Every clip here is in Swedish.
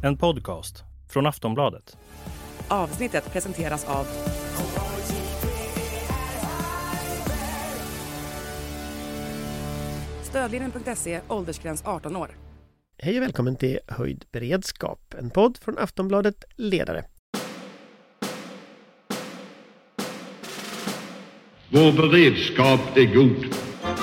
En podcast från Aftonbladet. Avsnittet presenteras av Stödlinjen.se, åldersgräns 18 år. Hej och välkommen till Höjd beredskap, en podd från Aftonbladet Ledare. Vår beredskap är god.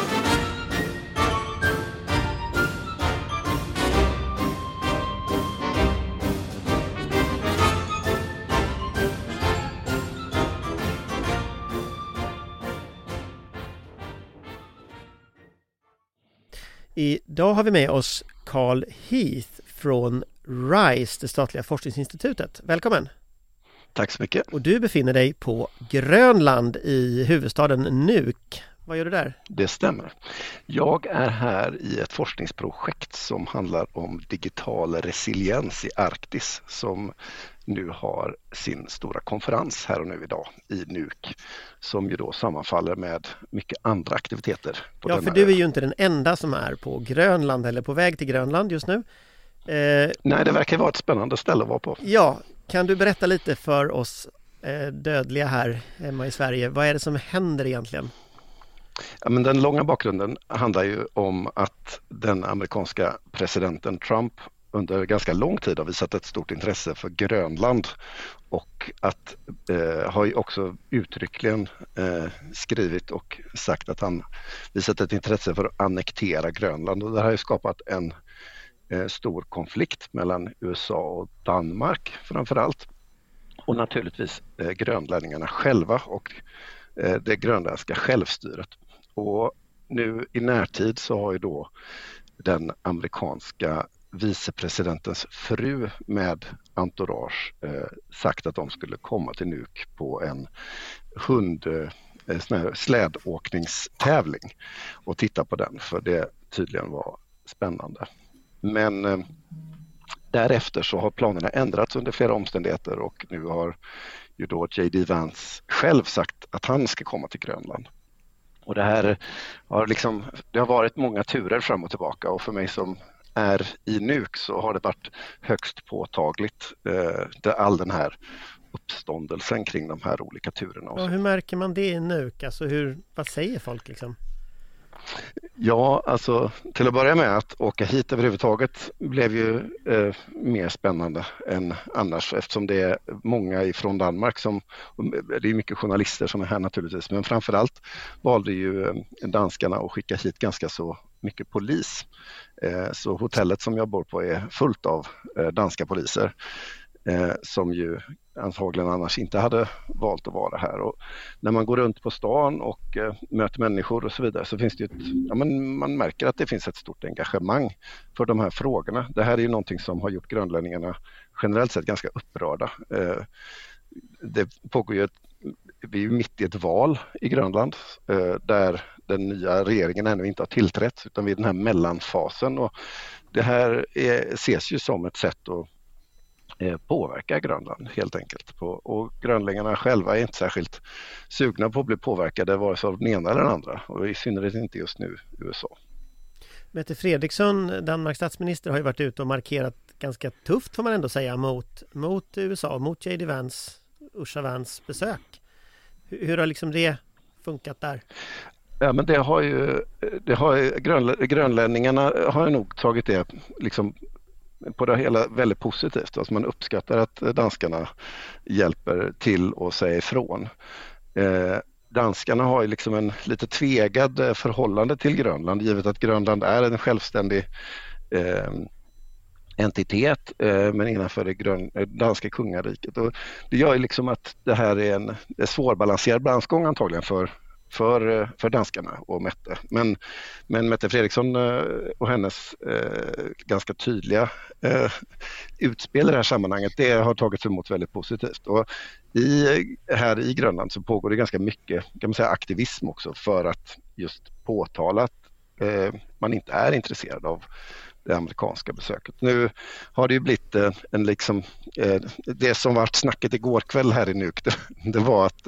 Idag har vi med oss Carl Heath från RISE, det statliga forskningsinstitutet. Välkommen! Tack så mycket. Och du befinner dig på Grönland i huvudstaden Nuuk. Vad gör du där? Det stämmer. Jag är här i ett forskningsprojekt som handlar om digital resiliens i Arktis som nu har sin stora konferens här och nu idag i Nuuk som ju då sammanfaller med mycket andra aktiviteter. Ja, för du är ju inte den enda som är på Grönland eller på väg till Grönland just nu. Nej, det verkar vara ett spännande ställe att vara på. Ja, kan du berätta lite för oss dödliga här hemma i Sverige? Vad är det som händer egentligen? Ja, men den långa bakgrunden handlar ju om att den amerikanska presidenten Trump under ganska lång tid har visat ett stort intresse för Grönland och att har ju också uttryckligen skrivit och sagt att han visat ett intresse för att annektera Grönland, och det har ju skapat en stor konflikt mellan USA och Danmark framförallt, och naturligtvis grönlänningarna själva och det grönländska självstyret. Och nu i närtid så har ju då den amerikanska vicepresidentens fru med entourage sagt att de skulle komma till Nuuk på en slädåkningstävling och titta på den, för det tydligen var spännande. Men därefter så har planerna ändrats under flera omständigheter och nu har ju då J.D. Vance själv sagt att han ska komma till Grönland. Och det här har det har varit många turer fram och tillbaka, och för mig som är i Nuuk så har det varit högst påtagligt all den här uppståndelsen kring de här olika turerna. Och hur märker man det i Nuuk? Alltså vad säger folk liksom? Ja, alltså till att börja med att åka hit överhuvudtaget blev ju mer spännande än annars, eftersom det är många ifrån Danmark det är mycket journalister som är här naturligtvis, men framförallt valde ju danskarna att skicka hit ganska så mycket polis. Så hotellet som jag bor på är fullt av danska poliser som ju antagligen annars inte hade valt att vara här. Och när man går runt på stan och möter människor och så vidare så finns det ju man märker att det finns ett stort engagemang för de här frågorna. Det här är ju någonting som har gjort grönlänningarna generellt sett ganska upprörda. Det pågår ju vi är ju mitt i ett val i Grönland där den nya regeringen ännu inte har tillträtt, utan vi är i den här mellanfasen, och det här ses ju som ett sätt att påverka Grönland helt enkelt. Och grönlänningarna själva är inte särskilt sugna på att bli påverkade vare sig av den ena eller den andra, och i synnerhet inte just nu USA. Mette Frederiksen, Danmarks statsminister, har ju varit ute och markerat ganska tufft, får man ändå säga, mot USA, mot J.D. Vance, Usha Vance besök. Hur har det funkat där? Ja, men grönlänningarna har nog tagit det på det hela väldigt positivt. Alltså man uppskattar att danskarna hjälper till och säger ifrån. Danskarna har ju en lite tvegad förhållande till Grönland, givet att Grönland är en självständig entitet men innanför det danska kungariket. Och det gör ju att det här är en svårbalanserad balansgång antagligen för danskarna och Mette. Men Mette Frederiksen och hennes ganska tydliga utspel i det här sammanhanget, det har tagits emot väldigt positivt. Och här i Grönland så pågår det ganska mycket, kan man säga, aktivism också för att just påtala att man inte är intresserad av det amerikanska besöket. Nu har det ju blivit en liksom, det som var snacket igår kväll här i Nuuk, det var att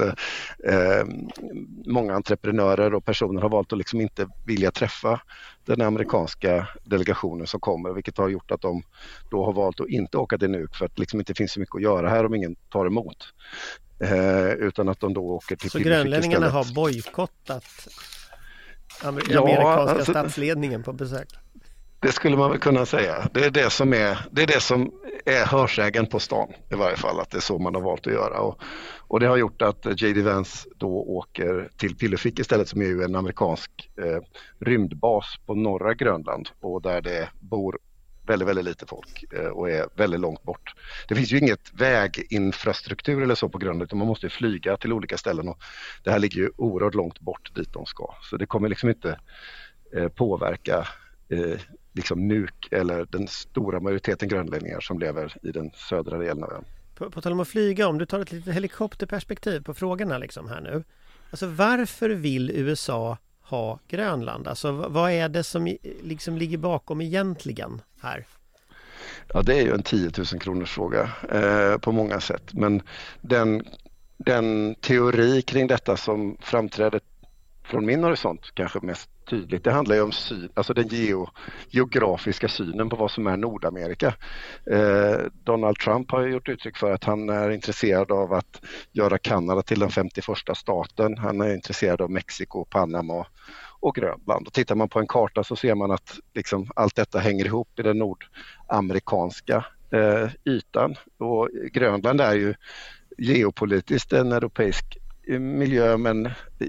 många entreprenörer och personer har valt att liksom inte vilja träffa den amerikanska delegationen som kommer, vilket har gjort att de då har valt att inte åka till Nuuk för att liksom inte finns så mycket att göra här om ingen tar emot. Utan att de då åker till så grönlänningarna har bojkottat amerikanska statsledningen på besök. Det skulle man väl kunna säga. Det är det som är hörsägen på stan i varje fall, att det är så man har valt att göra. Och det har gjort att J.D. Vance då åker till Pillefik istället, som är ju en amerikansk rymdbas på norra Grönland och där det bor väldigt, väldigt lite folk och är väldigt långt bort. Det finns ju inget väginfrastruktur eller så på Grönland, utan man måste flyga till olika ställen och det här ligger ju oerhört långt bort dit de ska. Så det kommer liksom inte påverka liksom Nuuk eller den stora majoriteten grönlänningar som lever i den södra delen av ön. På tal om att flyga, om du tar ett litet helikopterperspektiv på frågorna liksom här nu. Alltså varför vill USA ha Grönland? Alltså vad är det som liksom ligger bakom egentligen här? Ja, det är ju en 10 000 kronors fråga på många sätt. Men den teori kring detta som framträder från min horisont kanske mest tydligt, det handlar ju om alltså den geografiska synen på vad som är Nordamerika. Donald Trump har gjort uttryck för att han är intresserad av att göra Kanada till den 51:a staten. Han är intresserad av Mexiko, Panama och Grönland. Och tittar man på en karta så ser man att liksom allt detta hänger ihop i den nordamerikanska ytan. Och Grönland är ju geopolitiskt en europeisk miljö men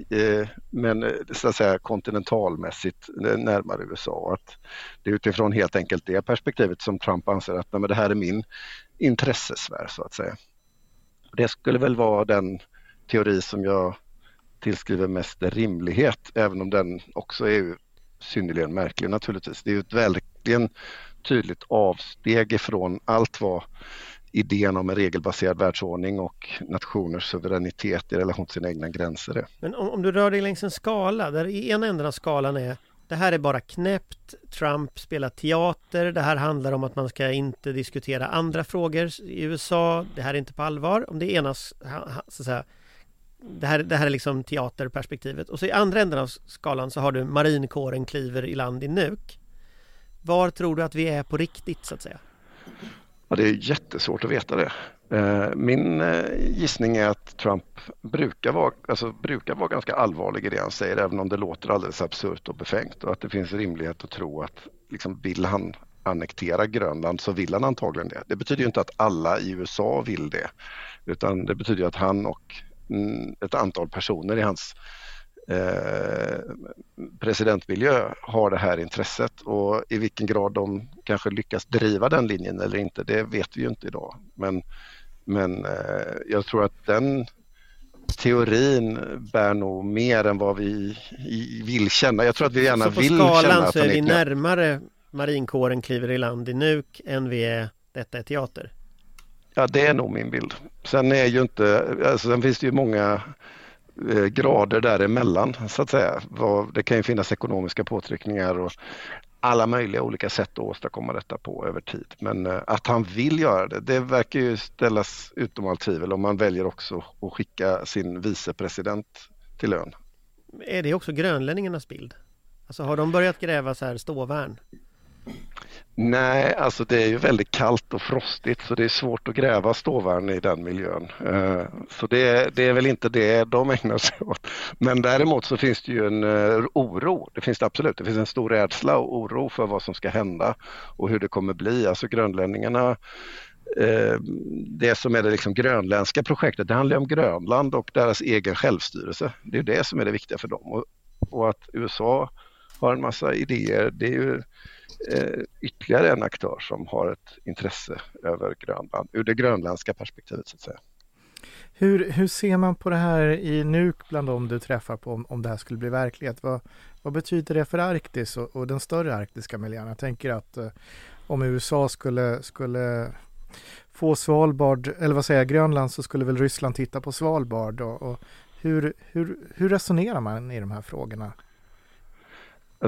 så att säga kontinentalmässigt närmare USA. Att det är utifrån helt enkelt det perspektivet som Trump anser att det här är min intressesfär så att säga. Det skulle väl vara den teori som jag tillskriver mest rimlighet, även om den också är ju synnerligen märklig naturligtvis. Det är ju ett verkligen tydligt avsteg ifrån allt vad idén om en regelbaserad världsordning och nationers suveränitet i relation till sina egna gränser är. Men om du rör dig längs en skala där i ena änden av skalan är det här är bara knäppt, Trump spelar teater, det här handlar om att man ska inte diskutera andra frågor i USA, det här är inte på allvar. Om det är ena så att säga, det här är liksom teaterperspektivet. Och så i andra änden av skalan så har du marinkåren kliver i land i Nuuk. Var tror du att vi är på riktigt så att säga? Ja, det är jättesvårt att veta det. Min gissning är att Trump brukar vara ganska allvarlig i det han säger, även om det låter alldeles absurt och befängt, och att det finns rimlighet att tro att liksom, vill han annektera Grönland så vill han antagligen det. Det betyder ju inte att alla i USA vill det, utan det betyder att han och ett antal personer i hans presidentmiljö har det här intresset, och i vilken grad de kanske lyckas driva den linjen eller inte, det vet vi ju inte idag. Men jag tror att den teorin bär nog mer än vad vi vill känna. Jag tror att vi gärna vill känna att den är. Så på skalan så är vi närmare marinkåren kliver i land i Nuuk än vi är detta är teater? Ja, det är nog min bild. Sen är ju inte, alltså sen finns det ju många grader däremellan så att säga. Det kan ju finnas ekonomiska påtryckningar och alla möjliga olika sätt att åstadkomma detta på över tid. Men att han vill göra det verkar ju ställas utom allt tvivel om man väljer också att skicka sin vicepresident till ön. Är det också grönlänningarnas bild? Alltså har de börjat gräva så här ståvärn? Nej, alltså det är ju väldigt kallt och frostigt så det är svårt att gräva ståvärn i den miljön. Så det är väl inte det de ägnar sig åt. Men däremot så finns det ju en oro, det finns det absolut. Det finns en stor rädsla och oro för vad som ska hända och hur det kommer bli. Alltså grönlänningarna, det som är det liksom grönländska projektet, det handlar om Grönland och deras egen självstyrelse. Det är det som är det viktiga för dem. Och att USA har en massa idéer, det är ju ytterligare en aktör som har ett intresse över Grönland, ur det grönländska perspektivet så att säga. Hur ser man på det här i Nuuk bland dem du träffar på om det här skulle bli verklighet? Vad betyder det för Arktis och den större arktiska miljön? Jag tänker att om USA skulle få Svalbard, eller vad säger jag, Grönland, så skulle väl Ryssland titta på Svalbard och hur resonerar man i de här frågorna? Alltså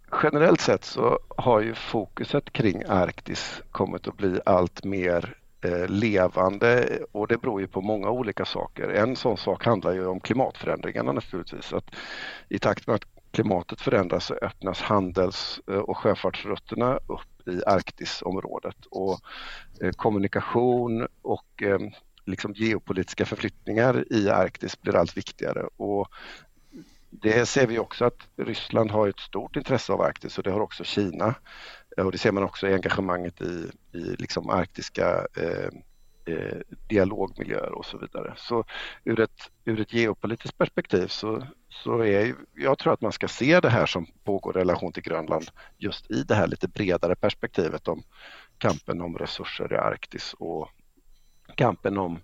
generellt sett så har ju fokuset kring Arktis kommit att bli allt mer levande, och det beror ju på många olika saker. En sån sak handlar ju om klimatförändringarna naturligtvis. Att i takt med att klimatet förändras så öppnas handels- och sjöfartsrutterna upp i Arktisområdet, och kommunikation och liksom geopolitiska förflyttningar i Arktis blir allt viktigare. Och det ser vi också att Ryssland har ett stort intresse av Arktis, och det har också Kina. Och det ser man också i engagemanget i liksom arktiska dialogmiljöer och så vidare. Så ur ett geopolitiskt perspektiv så är jag tror att man ska se det här som pågår i relation till Grönland just i det här lite bredare perspektivet om kampen om resurser i Arktis och kampen om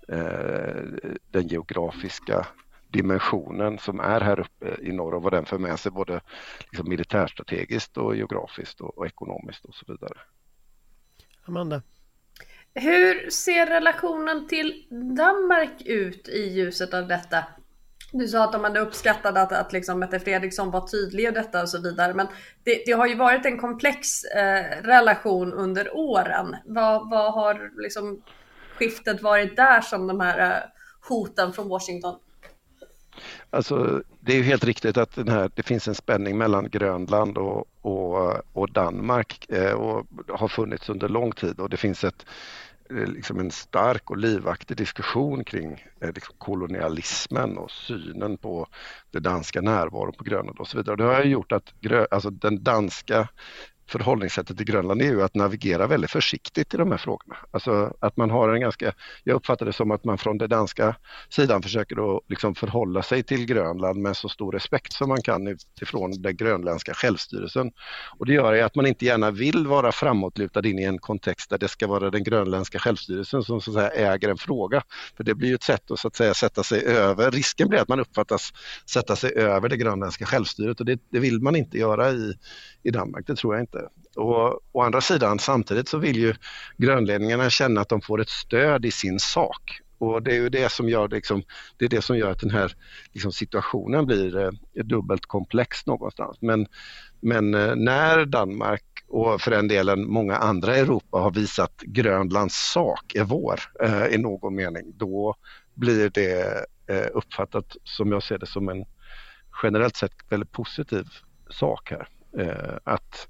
den geografiska dimensionen som är här uppe i norr och vad den för med sig både liksom militärstrategiskt och geografiskt och ekonomiskt och så vidare. Amanda? Hur ser relationen till Danmark ut i ljuset av detta? Du sa att de hade uppskattat att liksom Mette Fredriksson var tydlig och detta och så vidare. Men det har ju varit en komplex relation under åren. Vad har liksom skiftet varit där som de här hoten från Washington? Alltså, det är ju helt riktigt att det finns en spänning mellan Grönland och Danmark och har funnits under lång tid, och det finns liksom en stark och livaktig diskussion kring liksom kolonialismen och synen på det danska närvaron på Grönland och så vidare. Det har gjort att alltså den danska förhållningssättet till Grönland är ju att navigera väldigt försiktigt i de här frågorna. Alltså att man har jag uppfattar det som att man från den danska sidan försöker då liksom förhålla sig till Grönland med så stor respekt som man kan utifrån den grönländska självstyrelsen. Och det gör ju att man inte gärna vill vara framåtlutad in i en kontext där det ska vara den grönländska självstyrelsen som så att säga äger en fråga. För det blir ju ett sätt att så att säga sätta sig över. Risken blir att man uppfattas sätta sig över det grönländska självstyret, och det vill man inte göra i Danmark, det tror jag inte. Och å andra sidan, samtidigt så vill ju grönlänningarna känna att de får ett stöd i sin sak. Och det är ju det som gör, det är det som gör att den här liksom, situationen blir dubbelt komplex någonstans. Men när Danmark och för den delen många andra i Europa har visat Grönlands sak är vår i någon mening, då blir det uppfattat, som jag ser det, som en generellt sett väldigt positiv sak här. Att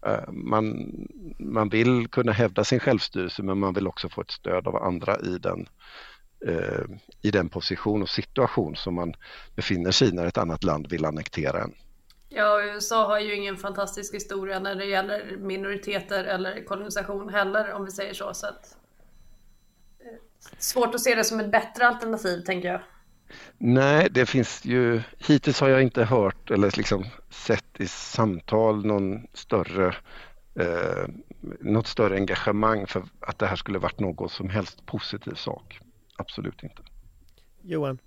man vill kunna hävda sin självstyrelse, men man vill också få ett stöd av andra i den position och situation som man befinner sig i när ett annat land vill annektera en. Ja, USA har ju ingen fantastisk historia när det gäller minoriteter eller kolonisation heller, om vi säger så. Så att, svårt att se det som ett bättre alternativ, tänker jag. Nej, det finns ju, hittills har jag inte hört eller liksom sett i samtal något större engagemang för att det här skulle varit något som helst positiv sak. Absolut inte. Johan?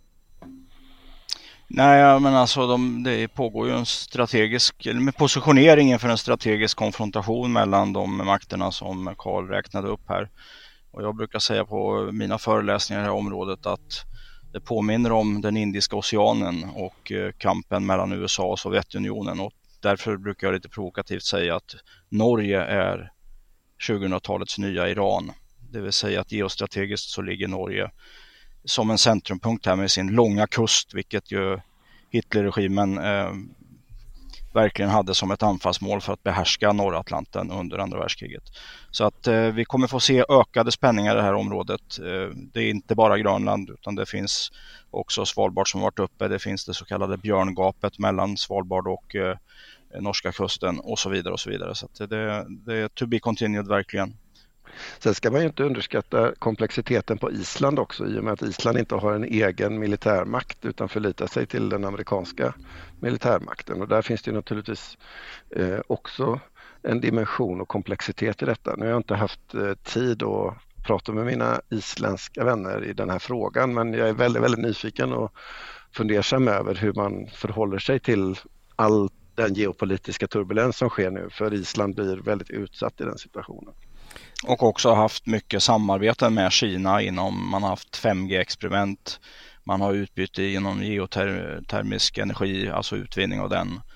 Nej, men alltså det pågår ju en med positionering inför en strategisk konfrontation mellan de makterna som Carl räknade upp här. Och jag brukar säga på mina föreläsningar i det här området att det påminner om den Indiska oceanen och kampen mellan USA och Sovjetunionen, och därför brukar jag lite provokativt säga att Norge är 2000-talets nya Iran. Det vill säga att geostrategiskt så ligger Norge som en centrumpunkt här med sin långa kust, vilket ju Hitlerregimen verkligen hade som ett anfallsmål för att behärska norra Atlanten under andra världskriget. Så att vi kommer få se ökade spänningar i det här området. Det är inte bara Grönland, utan det finns också Svalbard som varit uppe. Det finns det så kallade björngapet mellan Svalbard och norska kusten och så vidare och så vidare. Så att det är to be continued verkligen. Sen ska man ju inte underskatta komplexiteten på Island också, i och med att Island inte har en egen militärmakt utan förlitar sig till den amerikanska militärmakten. Och där finns det naturligtvis också en dimension och komplexitet i detta. Nu har jag inte haft tid att prata med mina isländska vänner i den här frågan, men jag är väldigt, väldigt nyfiken och fundersam över hur man förhåller sig till all den geopolitiska turbulens som sker nu, för Island blir väldigt utsatt i den situationen. Och också haft mycket samarbete med Kina man har haft 5G-experiment, man har utbyte inom geotermisk energi, alltså utvinning av den.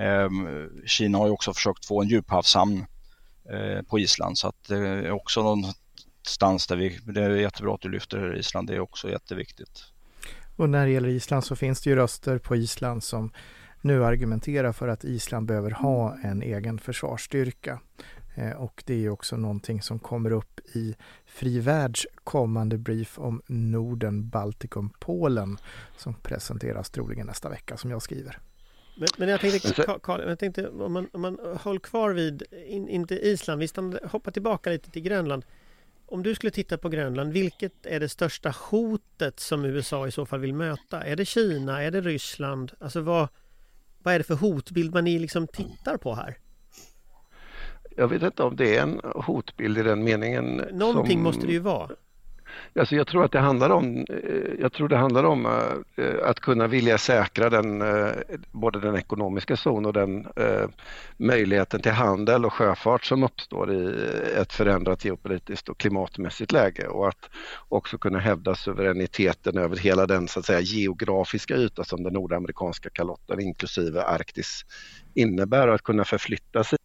Kina har ju också försökt få en djuphavshamn på Island, så att det är också någonstans där det är jättebra att du lyfter Island, det är också jätteviktigt. Och när det gäller Island så finns det ju röster på Island som nu argumenterar för att Island behöver ha en egen försvarsstyrka. Och det är ju också någonting som kommer upp i Fri Världs kommande brief om Norden, Baltikum, Polen som presenteras troligen nästa vecka, som jag skriver. Men jag tänkte om man håller kvar vid inte Island, vi hoppar tillbaka lite till Grönland. Om du skulle titta på Grönland, vilket är det största hotet som USA i så fall vill möta? Är det Kina? Är det Ryssland? Alltså vad är det för hotbild man liksom tittar på här? Jag vet inte om det är en hotbild i den meningen. Någonting måste det ju vara. Alltså jag tror att det handlar om att kunna vilja säkra både den ekonomiska zon och den möjligheten till handel och sjöfart som uppstår i ett förändrat geopolitiskt och klimatmässigt läge, och att också kunna hävda suveräniteten över hela den så att säga geografiska yta som den nordamerikanska kalotten inklusive Arktis innebär, och att kunna förflytta sig.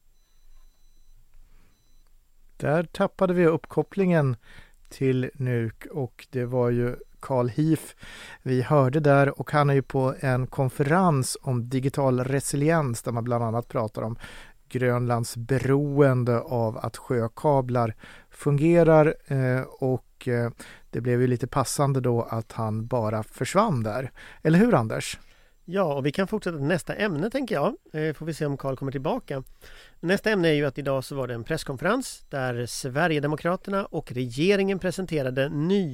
Där tappade vi uppkopplingen till NUK och det var ju Carl Heath vi hörde där, och han är ju på en konferens om digital resiliens där man bland annat pratar om Grönlands beroende av att sjökablar fungerar, och det blev ju lite passande då att han bara försvann där. Eller hur, Anders? Ja, och vi kan fortsätta till nästa ämne tänker jag. Får vi se om Carl kommer tillbaka. Nästa ämne är ju att idag så var det en presskonferens där Sverigedemokraterna och regeringen presenterade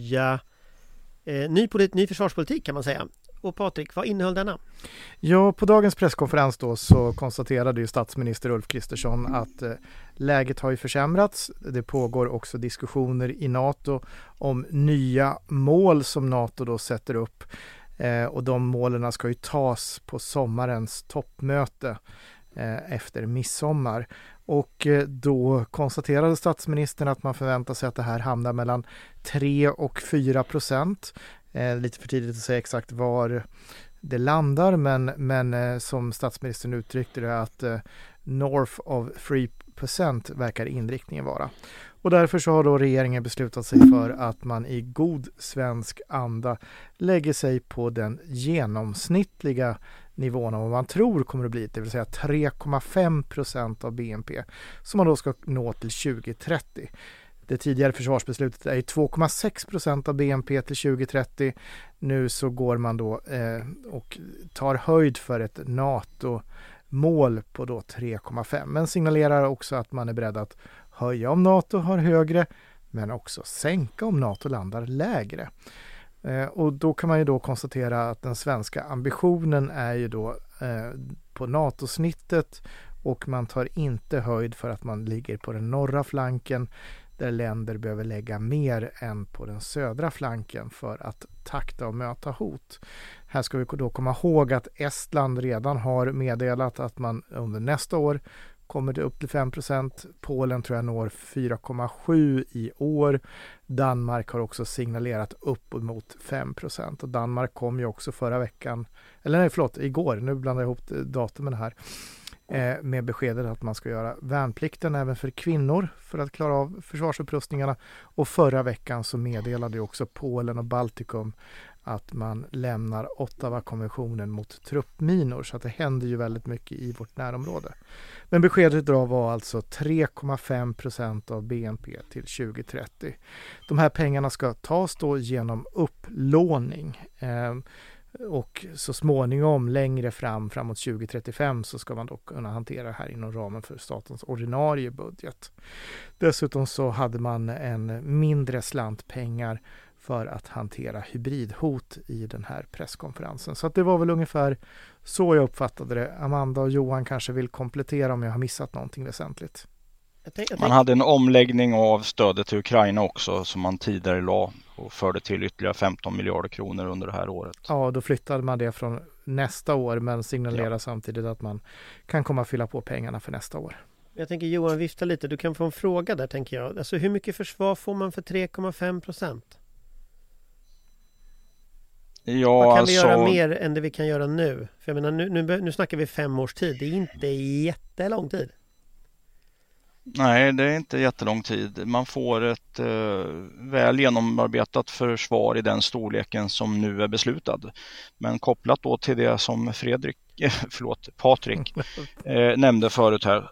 ny försvarspolitik kan man säga. Och Patrik, vad innehöll denna? Ja, på dagens presskonferens då så konstaterade ju statsminister Ulf Kristersson att läget har ju försämrats. Det pågår också diskussioner i NATO om nya mål som NATO då sätter upp. Och de målen ska ju tas på sommarens toppmöte efter midsommar. Och då konstaterade statsministern att man förväntar sig att det här hamnar mellan 3 och 4%. Lite för tidigt att säga exakt var det landar, men som statsministern uttryckte det att north of 3% verkar inriktningen vara. Och därför så har då regeringen beslutat sig för att man i god svensk anda lägger sig på den genomsnittliga nivån av vad man tror kommer att bli, det vill säga 3,5% av BNP som man då ska nå till 2030. Det tidigare försvarsbeslutet är 2,6% av BNP till 2030. Nu så går man då och tar höjd för ett NATO-mål på då 3,5. Men signalerar också att man är beredd att höja om NATO har högre, men också sänka om NATO landar lägre. Och då kan man ju då konstatera att den svenska ambitionen är ju då på NATO-snittet, och man tar inte höjd för att man ligger på den norra flanken där länder behöver lägga mer än på den södra flanken för att takta och möta hot. Här ska vi då komma ihåg att Estland redan har meddelat att man under nästa år kommer det upp till 5%. Polen tror jag når 4,7 i år. Danmark har också signalerat upp mot 5%. Och Danmark kom ju också igår, nu blandar jag ihop datumen här, med beskedet att man ska göra värnplikten även för kvinnor för att klara av försvarsupprustningarna. Och förra veckan så meddelade också Polen och Baltikum att man lämnar Ottawa-konventionen mot truppminor, så att det händer ju väldigt mycket i vårt närområde. Men beskedet idag var alltså 3,5% av BNP till 2030. De här pengarna ska tas då genom upplåning. Och så småningom längre framåt 2035 så ska man dock kunna hantera det här inom ramen för statens ordinarie budget. Dessutom så hade man en mindre slant pengar för att hantera hybridhot i den här presskonferensen. Så att det var väl ungefär så jag uppfattade det. Amanda och Johan kanske vill komplettera om jag har missat någonting väsentligt. Man hade en omläggning av stödet till Ukraina också som man tidigare la och förde till ytterligare 15 miljarder kronor under det här året. Ja, då flyttade man det från nästa år, men signalerar samtidigt att man kan komma fylla på pengarna för nästa år. Jag tänker Johan vifta lite, du kan få en fråga där tänker jag. Alltså hur mycket försvar får man för 3,5%? Ja, vad kan vi göra mer än det vi kan göra nu? För jag menar, nu snackar vi 5 års tid. Det är inte jättelång tid. Nej, det är inte jättelång tid. Man får ett väl genomarbetat försvar i den storleken som nu är beslutad. Men kopplat då till det som Patrik nämnde förut här,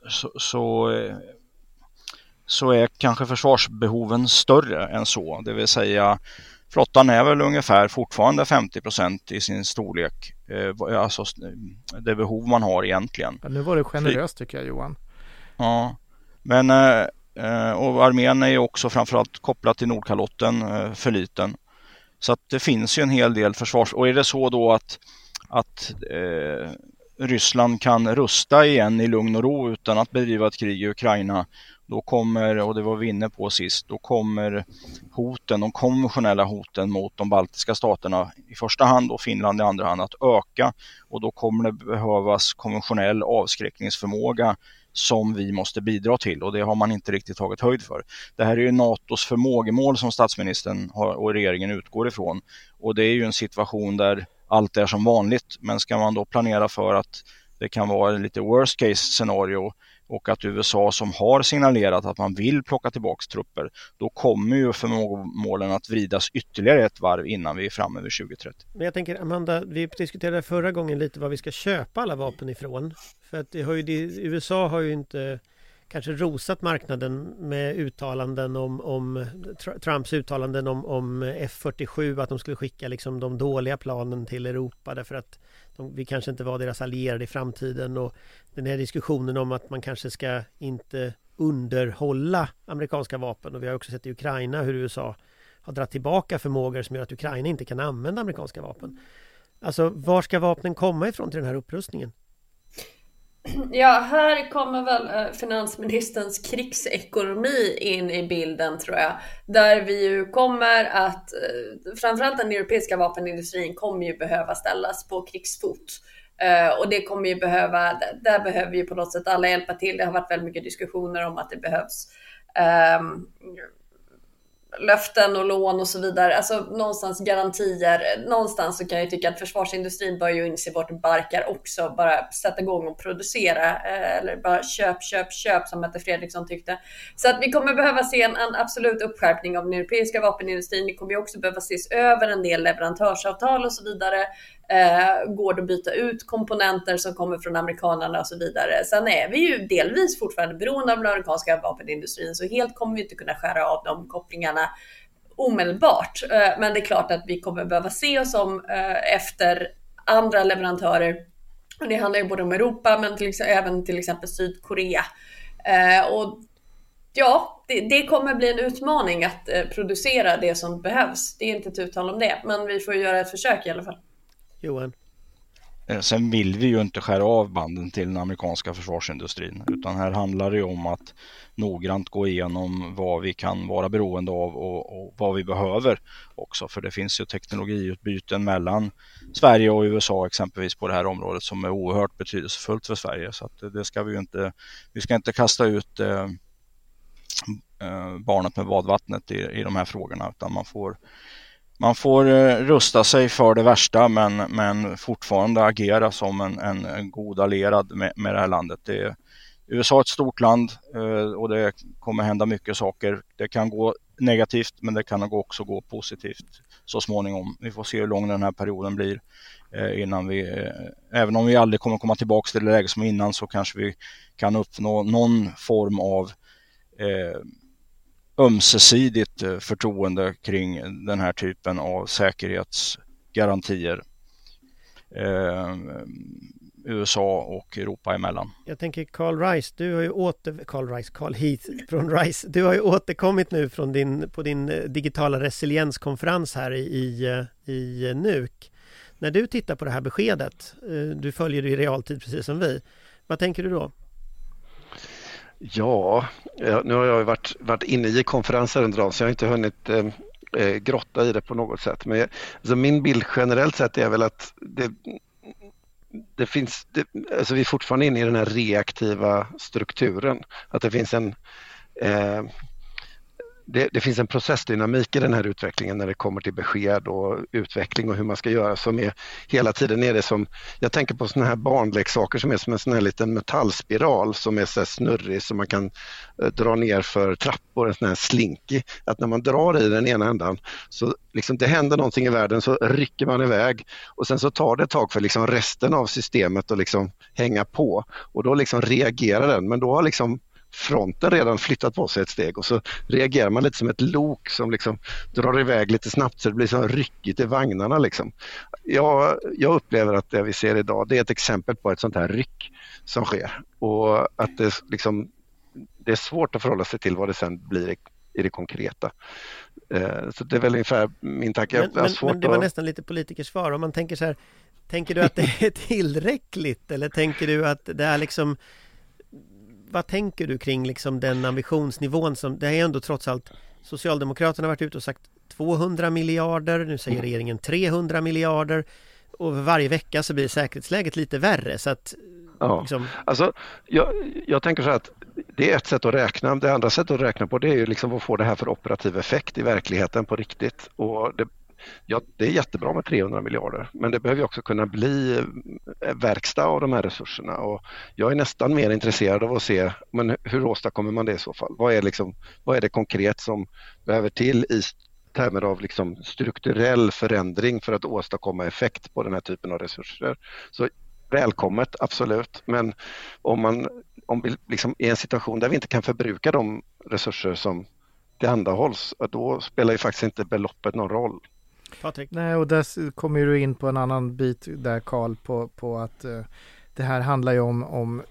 så är kanske försvarsbehoven större än så. Det vill säga flottan är väl ungefär fortfarande 50% i sin storlek. Alltså det behov man har egentligen. Ja, nu var det generöst tycker jag, Johan. Ja, men och armén är ju också framförallt kopplat till Nordkalotten för liten. Så att det finns ju en hel del försvars... Och är det så då att Ryssland kan rusta igen i lugn och ro utan att bedriva ett krig i Ukraina, då kommer, och det var vi inne på sist, då kommer de konventionella hoten mot de baltiska staterna i första hand och Finland i andra hand att öka, och då kommer det behövas konventionell avskräckningsförmåga som vi måste bidra till, och det har man inte riktigt tagit höjd för. Det här är ju NATOs förmågemål som statsministern och regeringen utgår ifrån, och det är ju en situation där allt är som vanligt, men ska man då planera för att det kan vara en lite worst case scenario och att USA som har signalerat att man vill plocka tillbaka trupper, då kommer ju förmågemålen att vridas ytterligare ett varv innan vi är framme vid 2030. Men jag tänker, Amanda, vi diskuterade förra gången lite vad vi ska köpa alla vapen ifrån. För att USA har ju inte kanske rosat marknaden med uttalanden om Trumps uttalanden om F-47, att de skulle skicka liksom de dåliga planen till Europa därför att vi kanske inte var deras allierade i framtiden, och den här diskussionen om att man kanske ska inte underhålla amerikanska vapen, och vi har också sett i Ukraina hur USA har dragit tillbaka förmågor som gör att Ukraina inte kan använda amerikanska vapen. Alltså, var ska vapnen komma ifrån till den här upprustningen? Ja, här kommer väl finansministerns krigsekonomi in i bilden, tror jag. Där vi ju kommer att, framförallt den europeiska vapenindustrin kommer ju behöva ställas på krigsfot. Och det kommer ju där behöver ju på något sätt alla hjälpa till. Det har varit väldigt mycket diskussioner om att det behövs löften och lån och så vidare, alltså någonstans garantier. Någonstans så kan jag tycka att försvarsindustrin bör ju inse vart det barkar också, bara sätta igång och producera, eller bara köp som Mette Fredriksson tyckte. Så att vi kommer behöva se en absolut uppskärpning av den europeiska vapenindustrin. Det kommer ju också behöva ses över en del leverantörsavtal och så vidare. Går det att byta ut komponenter som kommer från amerikanerna och så vidare. Sen är vi ju delvis fortfarande beroende av den amerikanska vapenindustrin, så helt kommer vi inte kunna skära av de kopplingarna omedelbart. Men det är klart att vi kommer behöva se oss om efter andra leverantörer. Och det handlar ju både om Europa men även till exempel Sydkorea. Och ja, det kommer bli en utmaning att producera det som behövs. Det är inte ett uttal om det, men vi får göra ett försök i alla fall. Johan? Sen vill vi ju inte skära av banden till den amerikanska försvarsindustrin, utan här handlar det ju om att noggrant gå igenom vad vi kan vara beroende av och vad vi behöver också, för det finns ju teknologiutbyten mellan Sverige och USA exempelvis på det här området som är oerhört betydelsefullt för Sverige, så att det ska vi ska inte kasta ut barnet med badvattnet i de här frågorna, utan man får rusta sig för det värsta, men fortfarande agera som en god allierad med det här landet. USA är ett stort land och det kommer hända mycket saker. Det kan gå negativt, men det kan också gå positivt så småningom. Vi får se hur lång den här perioden blir innan även om vi aldrig kommer komma tillbaka till det läge som innan, så kanske vi kan uppnå någon form av ömsesidigt förtroende kring den här typen av säkerhetsgarantier USA och Europa emellan. Jag tänker Carl Heath från RISE, du har ju återkommit nu på din digitala resilienskonferens här i NUK. När du tittar på det här beskedet, du följer det i realtid precis som vi, vad tänker du då? Ja, nu har jag varit inne i konferenser under dagen, så jag har inte hunnit grotta i det på något sätt. Men alltså min bild generellt sett är väl att det finns, alltså vi är fortfarande inne i den här reaktiva strukturen. Att det finns det finns en processdynamik i den här utvecklingen när det kommer till besked och utveckling och hur man ska göra, som är hela tiden är det som, jag tänker på såna här barnleksaker som är som en sån här liten metallspiral som är så snurrig som man kan dra ner för trappor, en sån här slinky, att när man drar i den ena ändan så liksom det händer någonting i världen, så rycker man iväg och sen så tar det ett tag för liksom resten av systemet att liksom hänga på, och då liksom reagerar den, men då har liksom fronten redan flyttat på sig ett steg och så reagerar man lite som ett lok som liksom drar iväg lite snabbt så det blir så ryckigt i vagnarna liksom. Jag upplever att det vi ser idag, det är ett exempel på ett sånt här ryck som sker, och att det är svårt att förhålla sig till vad det sen blir i det konkreta. Så det är väl ungefär min tanke. Men det var nästan lite politikers svar. Om man tänker så här, tänker du att det är tillräckligt, eller tänker du att det är liksom, vad tänker du kring liksom den ambitionsnivån som, det är ändå trots allt, Socialdemokraterna har varit ute och sagt 200 miljarder, nu säger regeringen 300 miljarder, och varje vecka så blir säkerhetsläget lite värre, så att ja. Liksom... Alltså, jag tänker så att det är ett sätt att räkna. Det andra sättet att räkna på, det är ju liksom vad får det här för operativ effekt i verkligheten på riktigt. Och det är jättebra med 300 miljarder, men det behöver ju också kunna bli verkstad av de här resurserna. Och jag är nästan mer intresserad av att se, men hur åstadkommer man det i så fall? Vad är det konkret som behöver till i termer av liksom strukturell förändring för att åstadkomma effekt på den här typen av resurser? Så välkommet, absolut. Men om vi liksom är i en situation där vi inte kan förbruka de resurser som tillhandahålls, då spelar ju faktiskt inte beloppet någon roll. Patrik? Nej, och där kommer du in på en annan bit där, Carl, på att det här handlar ju om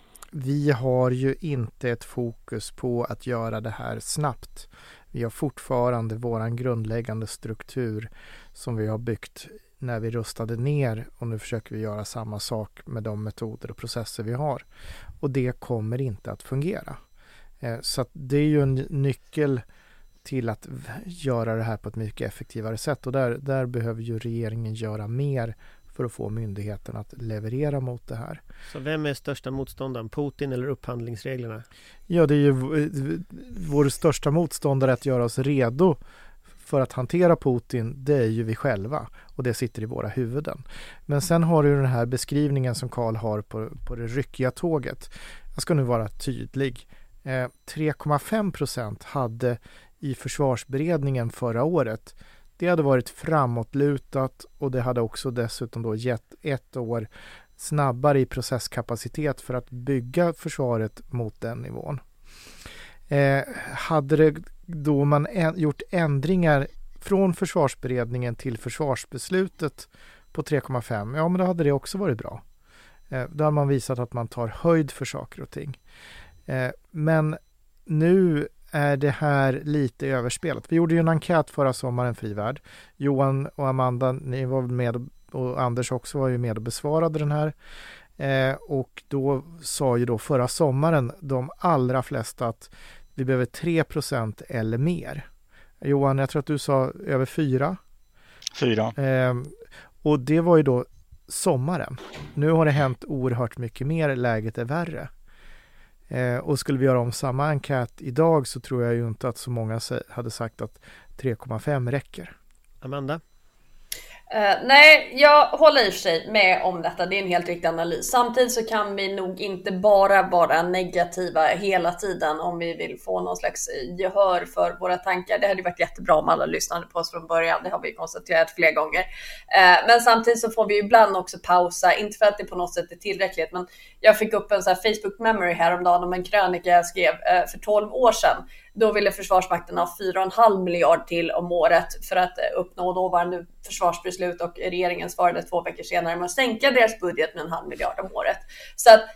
vi har ju inte ett fokus på att göra det här snabbt. Vi har fortfarande våran grundläggande struktur som vi har byggt när vi rustade ner, och nu försöker vi göra samma sak med de metoder och processer vi har. Och det kommer inte att fungera. Så att det är ju en nyckel till att göra det här på ett mycket effektivare sätt, och där behöver ju regeringen göra mer för att få myndigheten att leverera mot det här. Så vem är största motståndaren? Putin eller upphandlingsreglerna? Ja, det är ju vår största motståndare att göra oss redo för att hantera Putin, det är ju vi själva, och det sitter i våra huvuden. Men sen har du den här beskrivningen som Carl har på det ryckiga tåget. Jag ska nu vara tydlig. 3,5% hade i försvarsberedningen förra året. Det hade varit framåtlutat, och det hade också dessutom då gett ett år snabbare i processkapacitet för att bygga försvaret mot den nivån. Hade det då man gjort ändringar från försvarsberedningen till försvarsbeslutet på 3,5, ja, men då hade det också varit bra. Då har man visat att man tar höjd för saker och ting. Men nu är det här lite överspelat. Vi gjorde ju en enkät förra sommaren, Frivärd. Johan och Amanda, ni var med, och Anders också var ju med och besvarade den här. Och då sa ju då förra sommaren de allra flesta att vi behöver 3% eller mer. Johan, jag tror att du sa över 4. 4. Och det var ju då sommaren. Nu har det hänt oerhört mycket mer, läget är värre. Och skulle vi göra om samma enkät idag så tror jag ju inte att så många hade sagt att 3,5 räcker. Amanda? Nej, jag håller i och för sig med om detta. Det är en helt riktig analys. Samtidigt så kan vi nog inte bara vara negativa hela tiden om vi vill få någon slags gehör för våra tankar. Det hade varit jättebra om alla lyssnade på oss från början. Det har vi konstaterat flera gånger. Men samtidigt så får vi ibland också pausa. Inte för att det på något sätt är tillräckligt, men jag fick upp en så här Facebook memory häromdagen om en krönika jag skrev för 12 år sedan. Då ville Försvarsmakten ha 4,5 miljard till om året för att uppnå dåvarande försvarsbeslut, och regeringen svarade 2 veckor senare med att sänka deras budget med 0,5 miljard om året. Så att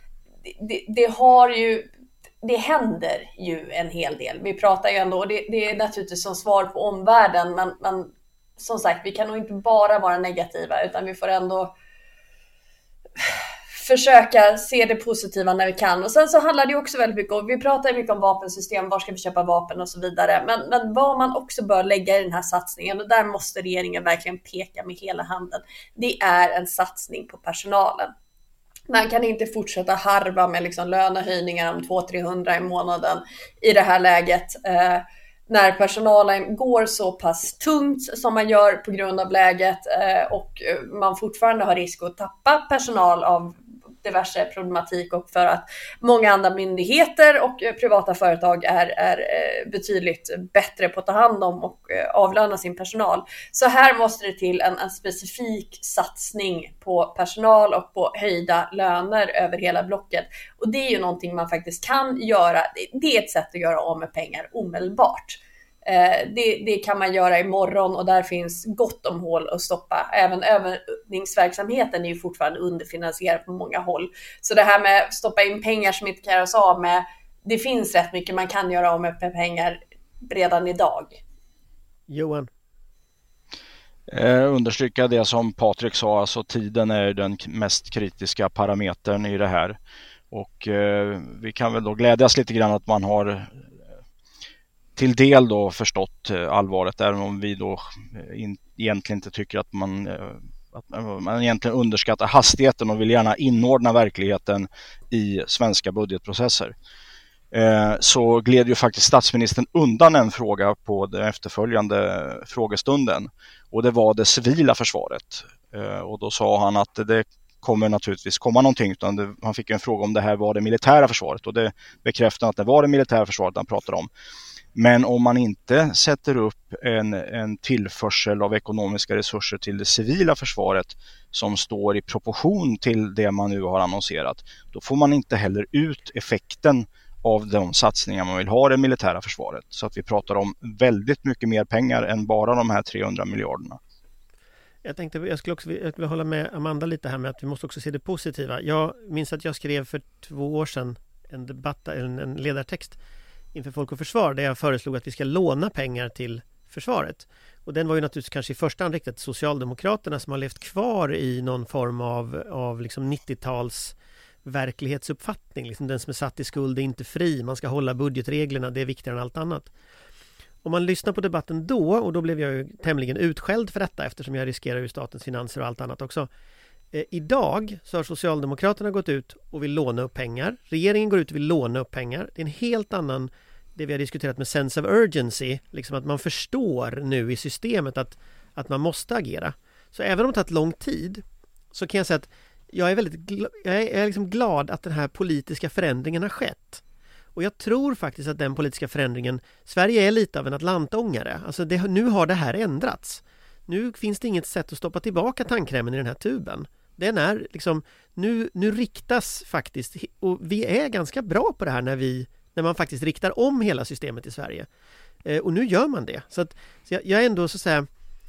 det händer ju en hel del. Vi pratar ju ändå, och det är naturligtvis som svar på omvärlden, men som sagt, vi kan nog inte bara vara negativa, utan vi får ändå försöka se det positiva när vi kan. Och sen så handlar det också väldigt mycket om, vi pratar mycket om vapensystem, var ska vi köpa vapen och så vidare. Men vad man också bör lägga i den här satsningen, och där måste regeringen verkligen peka med hela handen, det är en satsning på personalen. Man kan inte fortsätta harva med liksom lönehöjningar om 200-300 i månaden i det här läget. när personalen går så pass tungt som man gör på grund av läget och man fortfarande har risk att tappa personal av diverse problematik och för att många andra myndigheter och privata företag är betydligt bättre på att ta hand om och avlöna sin personal. Så här måste det till en specifik satsning på personal och på höjda löner över hela blocket. Och det är ju någonting man faktiskt kan göra. Det är ett sätt att göra av med pengar omedelbart. Det kan man göra imorgon och där finns gott om hål att stoppa. Även övningsverksamheten är ju fortfarande underfinansierad på många håll. Så det här med att stoppa in pengar som inte kan göras av med, det finns rätt mycket man kan göra av med pengar redan idag. Johan? Understryka det som Patrik sa, alltså tiden är den mest kritiska parametern i det här. Och vi kan väl då glädjas lite grann att man har till del då förstått allvaret, även om vi då egentligen inte tycker att man egentligen underskattar hastigheten och vill gärna inordna verkligheten i svenska budgetprocesser. Så gled ju faktiskt statsministern undan en fråga på den efterföljande frågestunden, och det var det civila försvaret. Och då sa han att det kommer naturligtvis komma någonting, utan han fick en fråga om det här var det militära försvaret, och det bekräftar att det var det militära försvaret han pratade om. Men om man inte sätter upp en tillförsel av ekonomiska resurser till det civila försvaret som står i proportion till det man nu har annonserat, då får man inte heller ut effekten av de satsningar man vill ha i det militära försvaret. Så att vi pratar om väldigt mycket mer pengar än bara de här 300 miljarderna. Jag skulle vilja hålla med Amanda lite här med att vi måste också se det positiva. Jag minns att jag skrev för 2 år sedan en ledartext inför Folk och Försvar där jag föreslog att vi ska låna pengar till försvaret. Och den var ju naturligtvis kanske i första hand riktat till Socialdemokraterna som har levt kvar i någon form av liksom 90-tals verklighetsuppfattning. Liksom den som är satt i skuld är inte fri, man ska hålla budgetreglerna, det är viktigare än allt annat. Om man lyssnar på debatten då, och då blev jag ju tämligen utskälld för detta eftersom jag riskerar ju statens finanser och allt annat också. Idag så har Socialdemokraterna gått ut och vill låna upp pengar. Regeringen går ut och vill låna upp pengar. Det är en helt annan, det vi har diskuterat med sense of urgency, liksom att man förstår nu i systemet att man måste agera. Så även om det har tagit lång tid så kan jag säga att jag är liksom glad att den här politiska förändringen har skett. Och jag tror faktiskt att den politiska förändringen, Sverige är lite av en atlantångare. Alltså nu har det här ändrats. Nu finns det inget sätt att stoppa tillbaka tandkrämen i den här tuben. Den är liksom, nu riktas faktiskt, och vi är ganska bra på det här när man faktiskt riktar om hela systemet i Sverige. Och nu gör man det. Så jag är ändå så att säga,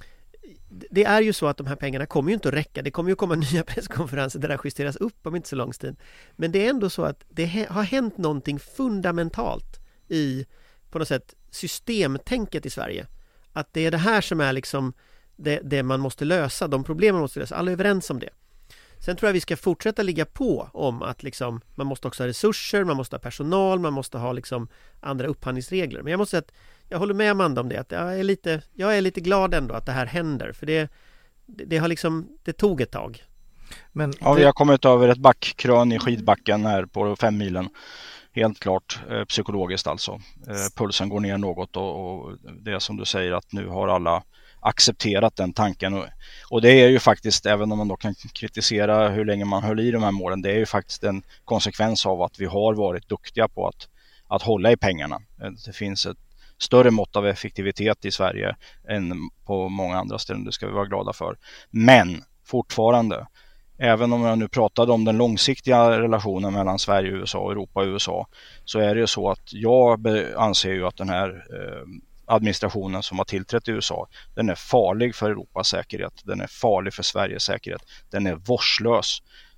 det är ju så att de här pengarna kommer ju inte att räcka. Det kommer ju komma nya presskonferenser där det justeras upp om inte så lång tid. Men det är ändå så att det har hänt någonting fundamentalt i på något sätt systemtänket i Sverige. Att det är det här som är liksom det man måste lösa, de problem man måste lösa. Alla är överens om det. Sen tror jag vi ska fortsätta ligga på om att liksom, man måste också ha resurser, man måste ha personal, man måste ha liksom andra upphandlingsregler. Men jag måste säga att jag håller med Amanda om det, att jag är lite glad ändå att det här händer, för det har liksom, det tog ett tag. Men vi har kommit över ett backkrön i skidbacken här på 5 milen. Helt klart psykologiskt alltså. Pulsen går ner något och det är som du säger att nu har alla accepterat den tanken. Och det är ju faktiskt, även om man då kan kritisera hur länge man höll i de här målen, det är ju faktiskt en konsekvens av att vi har varit duktiga på att hålla i pengarna. Det finns ett större mått av effektivitet i Sverige än på många andra ställen, det ska vi vara glada för. Men fortfarande, även om jag nu pratade om den långsiktiga relationen mellan Sverige, USA, Europa och USA, så är det ju så att jag anser ju att den här administrationen som har tillträtt i USA, den är farlig för Europas säkerhet, den är farlig för Sveriges säkerhet, den är vårdslös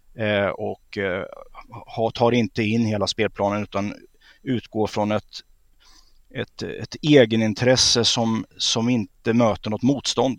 och tar inte in hela spelplanen utan utgår från ett egenintresse som inte möter något motstånd.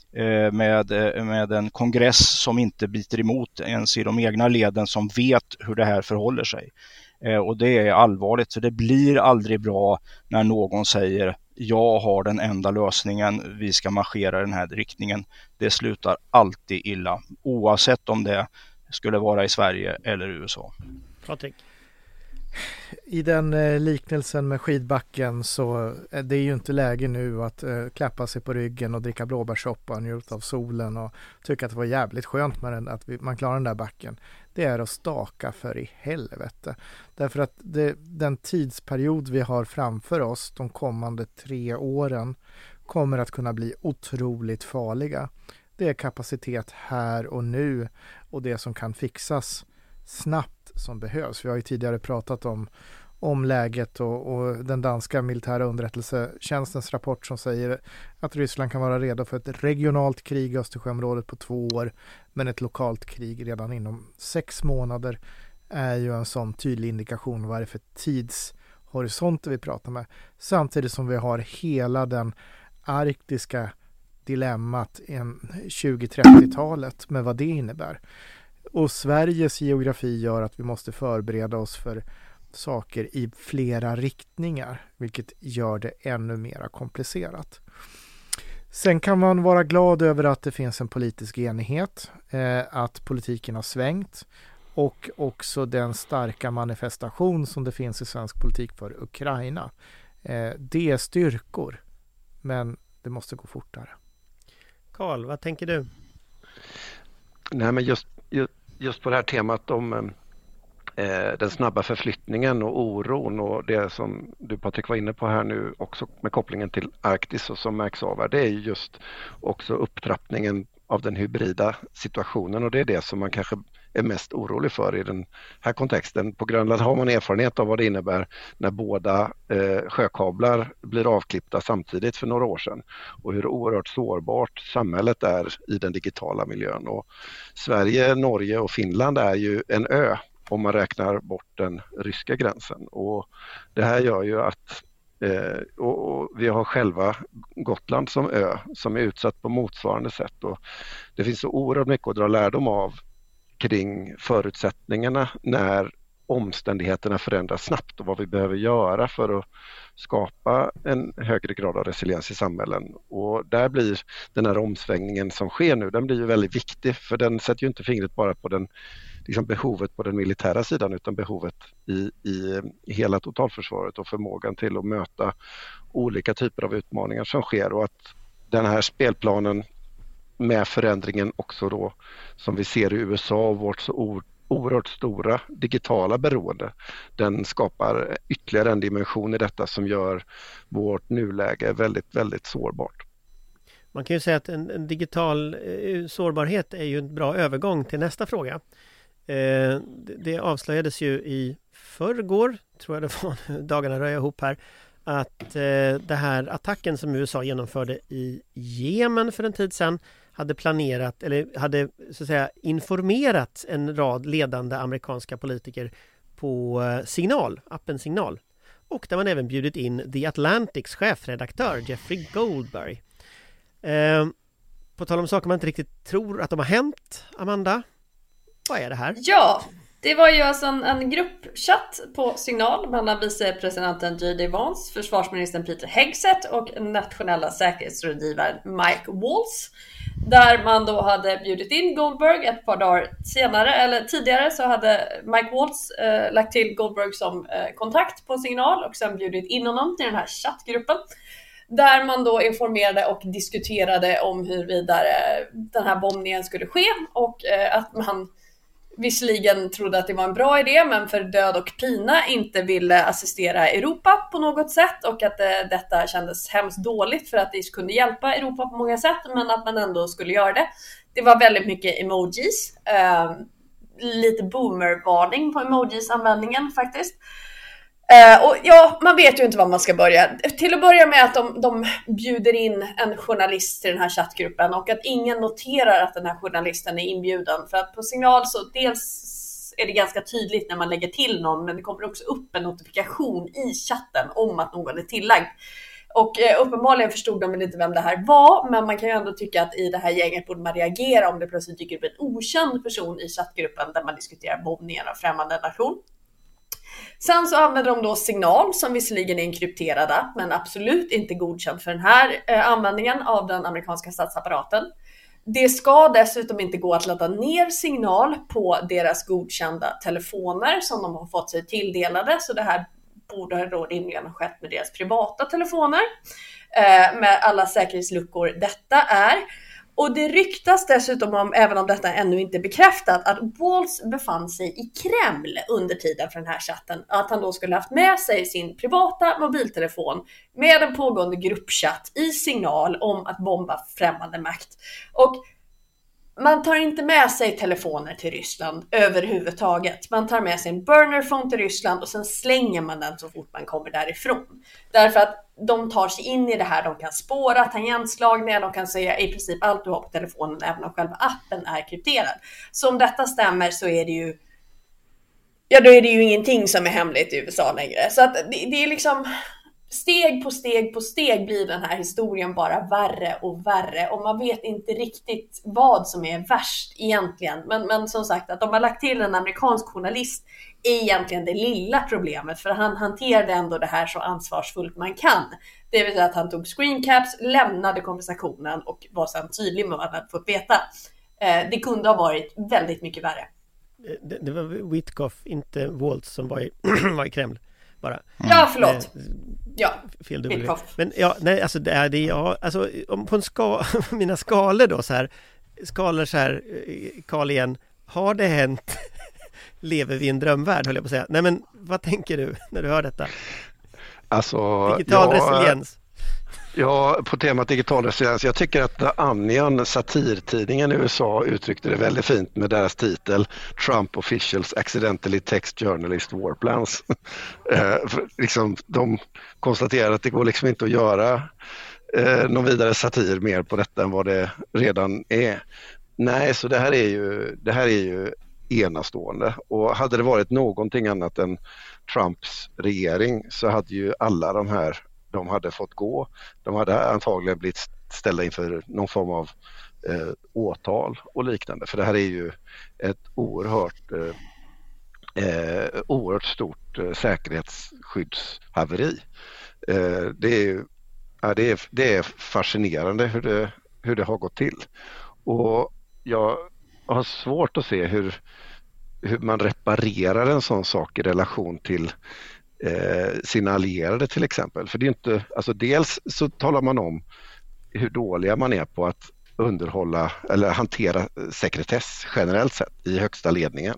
Med en kongress som inte biter emot ens i de egna leden, som vet hur det här förhåller sig. Och det är allvarligt, för det blir aldrig bra när någon säger jag har den enda lösningen, vi ska marschera i den här riktningen. Det slutar alltid illa, oavsett om det skulle vara i Sverige eller USA. Patrik? I den liknelsen med skidbacken så det är ju inte läge nu att klappa sig på ryggen och dricka blåbärssoppa och njuta av solen och tycka att det var jävligt skönt med den, att man klarar den där backen. Det är att staka för i helvete. Därför att den tidsperiod vi har framför oss de kommande 3 åren kommer att kunna bli otroligt farliga. Det är kapacitet här och nu och det som kan fixas snabbt som behövs. Vi har ju tidigare pratat om läget och den danska militära underrättelsetjänstens rapport som säger att Ryssland kan vara redo för ett regionalt krig i Östersjöområdet på 2 år, men ett lokalt krig redan inom 6 månader är ju en sån tydlig indikation vad det är för tidshorisonter vi pratar med. Samtidigt som vi har hela den arktiska dilemmat i 20-30-talet med vad det innebär. Och Sveriges geografi gör att vi måste förbereda oss för saker i flera riktningar, vilket gör det ännu mer komplicerat. Sen kan man vara glad över att det finns en politisk enighet, att politiken har svängt och också den starka manifestation som det finns i svensk politik för Ukraina. Det är styrkor, men det måste gå fortare. Carl, vad tänker du? Nej, men just på det här temat om den snabba förflyttningen och oron och det som du Patrik var inne på här nu också med kopplingen till Arktis och som märks av här, det är ju just också upptrappningen av den hybrida situationen och det är det som man kanske är mest orolig för i den här kontexten. På Grönland har man erfarenhet av vad det innebär när båda sjökablar blir avklippta samtidigt för några år sedan och hur oerhört sårbart samhället är i den digitala miljön. Och Sverige, Norge och Finland är ju en ö om man räknar bort den ryska gränsen och det här gör ju att och vi har själva Gotland som ö som är utsatt på motsvarande sätt och det finns så oerhört mycket att dra lärdom av kring förutsättningarna när omständigheterna förändras snabbt och vad vi behöver göra för att skapa en högre grad av resiliens i samhällen. Och där blir den här omsvängningen som sker nu, den blir ju väldigt viktig för den sätter ju inte fingret bara på den, liksom behovet på den militära sidan utan behovet i hela totalförsvaret och förmågan till att möta olika typer av utmaningar som sker och att den här spelplanen med förändringen också då som vi ser i USA och vårt så oerhört stora digitala beroende, den skapar ytterligare en dimension i detta som gör vårt nuläge väldigt, väldigt sårbart. Man kan ju säga att en digital sårbarhet är ju en bra övergång till nästa fråga. Det avslöjades ju i förrgår, tror jag det var, dagarna rör jag ihop här, att det här attacken som USA genomförde i Jemen för en tid sedan hade planerat eller hade så att säga informerat en rad ledande amerikanska politiker på Signal, appen Signal. Och där man även bjudit in The Atlantics chefredaktör Jeffrey Goldberg. På tal om saker man inte riktigt tror att de har hänt, Amanda, vad är det här? Ja, det var ju alltså en gruppchatt på Signal mellan vicepresidenten J.D. Vance, försvarsministern Peter Hegseth och nationella säkerhetsrådgivaren Mike Waltz. Där man då hade bjudit in Goldberg ett par dagar senare, eller tidigare så hade Mike Waltz lagt till Goldberg som kontakt på Signal och sen bjudit in honom till den här chattgruppen. Där man då informerade och diskuterade om huruvida den här bombningen skulle ske och att man visserligen trodde att det var en bra idé men för död och pina inte ville assistera Europa på något sätt och att detta kändes hemskt dåligt för att det kunde hjälpa Europa på många sätt men att man ändå skulle göra det. Det var väldigt mycket emojis, lite boomer-varning på emojis-användningen faktiskt. Och ja, man vet ju inte var man ska börja. Till att börja med att de bjuder in en journalist till den här chattgruppen och att ingen noterar att den här journalisten är inbjuden. För att på Signal så dels är det ganska tydligt när man lägger till någon, men det kommer också upp en notifikation i chatten om att någon är tillagd. Och uppenbarligen förstod de väl inte vem det här var, men man kan ju ändå tycka att i det här gänget borde man reagera om det plötsligt dyker upp en okänd person i chattgruppen där man diskuterar bombningen av främmande nation. Sen så använder de då Signal som visserligen är enkrypterade men absolut inte godkänd för den här användningen av den amerikanska statsapparaten. Det ska dessutom inte gå att ladda ner signal på deras godkända telefoner som de har fått sig tilldelade. Så det här borde då rimligen ha skett med deras privata telefoner. Med alla säkerhetsluckor detta är. Och det ryktas dessutom om, även om detta ännu inte är bekräftat, att Waltz befann sig i Kreml under tiden för den här chatten. Att han då skulle haft med sig sin privata mobiltelefon med en pågående gruppchatt i signal om att bomba främmande makt. Och man tar inte med sig telefoner till Ryssland överhuvudtaget. Man tar med sig en burnerphone till Ryssland och sen slänger man den så fort man kommer därifrån. Därför att de tar sig in i det här, de kan spåra tangentslagningar, de kan säga i princip allt du har på telefonen även om själva appen är krypterad. Så om detta stämmer så är det ju, ja då är det ju ingenting som är hemligt i USA längre. Så att det är liksom steg på steg blir den här historien bara värre och värre och man vet inte riktigt vad som är värst egentligen. Men som sagt, att de har lagt till en amerikansk journalist är egentligen det lilla problemet, för han hanterade ändå det här så ansvarsfullt man kan. Det vill säga att han tog screencaps, lämnade konversationen och var sedan tydlig med vad han hade fått veta. Det kunde ha varit väldigt mycket värre. Det var Witkoff, inte Waltz, som var i Kreml bara. Ja, förlåt. Ja, fel W. Men ja, nej, alltså det är det, ja, alltså om på mina skalor då så här, skalor så här, Carl igen, har det hänt? Lever vi i en drömvärld, höll jag på att säga. Nej, men vad tänker du när du hör detta? Alltså, digital resiliens. Ja, på temat digital resiliens. Jag tycker att The Onion, satirtidningen i USA, uttryckte det väldigt fint med deras titel Trump Officials Accidentally Text Journalist War Plans. Liksom, de konstaterar att det går liksom inte att göra någon vidare satir mer på detta än vad det redan är. Nej, så det här är ju enastående, och hade det varit någonting annat än Trumps regering så hade ju alla de hade fått gå. De hade antagligen blivit ställda inför någon form av åtal och liknande, för det här är ju ett oerhört stort säkerhetsskyddshaveri. Det är fascinerande hur det har gått till, och jag har svårt att se hur man reparerar en sån sak i relation till sina allierade till exempel. För det är inte, alltså dels så talar man om hur dåliga man är på att underhålla eller hantera sekretess generellt sett i högsta ledningen.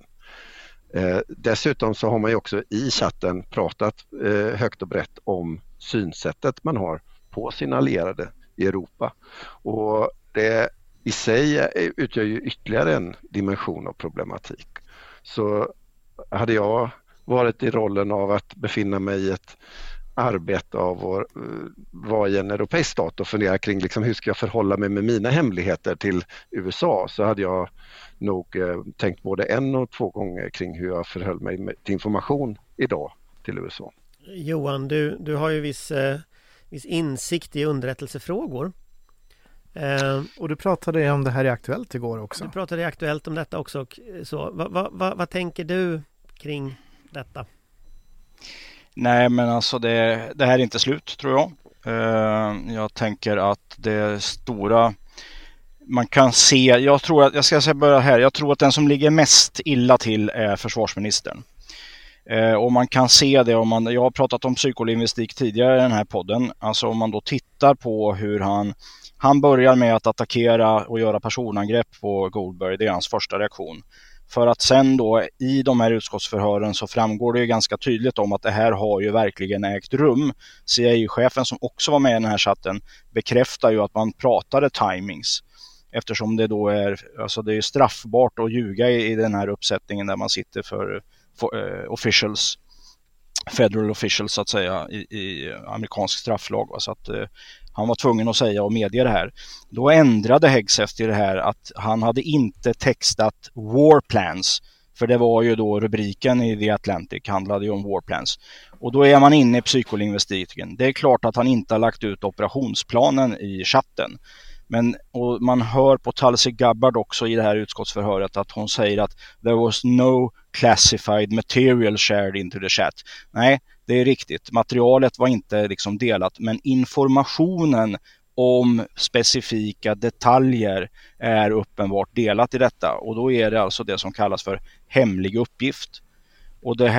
Dessutom så har man ju också i chatten pratat högt och brett om synsättet man har på sina allierade i Europa. Och det i sig utgör ju ytterligare en dimension av problematik. Så hade jag varit i rollen av att befinna mig i ett arbete av att vara i en europeisk stat och fundera kring liksom, hur ska jag förhålla mig med mina hemligheter till USA, så hade jag nog tänkt både en och två gånger kring hur jag förhöll mig till information idag till USA. Johan, du har ju viss insikt i underrättelsefrågor. Och du pratade om det här i Aktuellt igår också. Du pratade i Aktuellt om detta också. Och så. Vad tänker du kring detta? Nej, men alltså det här är inte slut, tror jag. Jag tänker att det stora man kan se, jag tror att den som ligger mest illa till är försvarsministern. Och man kan se det jag har pratat om psykolingvistik tidigare i den här podden. Alltså om man då tittar på hur han börjar med att attackera och göra personangrepp på Goldberg, det är hans första reaktion. För att sen då i de här utskottsförhören så framgår det ju ganska tydligt om att det här har ju verkligen ägt rum. CIA-chefen som också var med i den här chatten bekräftar ju att man pratade timings. Eftersom det då det är straffbart att ljuga i den här uppsättningen där man sitter för officials, federal officials så att säga i amerikansk strafflag. Så att han var tvungen att säga och medge det här. Då ändrade Hegseth till det här att han hade inte textat war plans. För det var ju då rubriken i The Atlantic handlade ju om war plans. Och då är man inne i psykolingvistiken. Det är klart att han inte har lagt ut operationsplanen i chatten. Och man hör på Tulsi Gabbard också i det här utskottsförhöret att hon säger att there was no classified material shared into the chat. Nej, det är riktigt. Materialet var inte liksom delat, men informationen om specifika detaljer är uppenbart delat i detta. Och då är det alltså det som kallas för hemlig uppgift. Och det